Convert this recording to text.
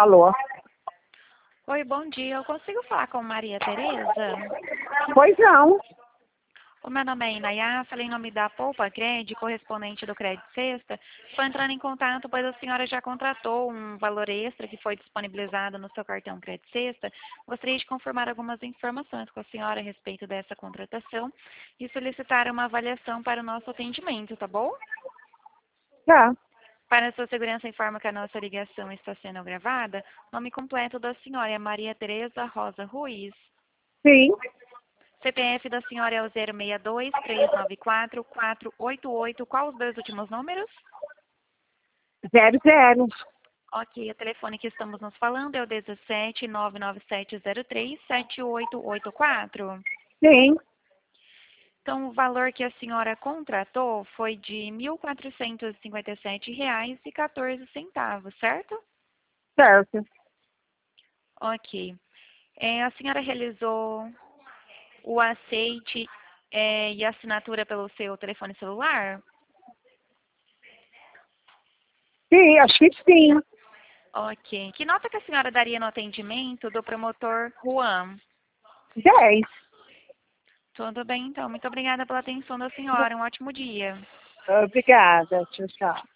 Alô? Oi, bom dia. Eu consigo falar com Maria Tereza? Pois não. O meu nome é Inayá, falei em nome da Poupa Cred, correspondente do Crédito Sexta. Estou entrando em contato, pois a senhora já contratou um valor extra que foi disponibilizado no seu cartão Crédito Sexta. Gostaria de confirmar algumas informações com a senhora a respeito dessa contratação e solicitar uma avaliação para o nosso atendimento, tá bom? Tá. Para a sua segurança, informa que a nossa ligação está sendo gravada. O nome completo da senhora é Maria Tereza Rosa Ruiz. Sim. CPF da senhora é o 062-394-488. Qual os dois últimos números? 00. Ok, o telefone que estamos nos falando é o 17-99703-7884. Sim. Então, o valor que a senhora contratou foi de R$ 1.457,14, certo? Certo. Ok. A senhora realizou o aceite e assinatura pelo seu telefone celular? Sim, acho que sim. Ok. Que nota que a senhora daria no atendimento do promotor Juan? 10. Tudo bem, então. Muito obrigada pela atenção da senhora. Um ótimo dia. Obrigada. Tchau, tchau.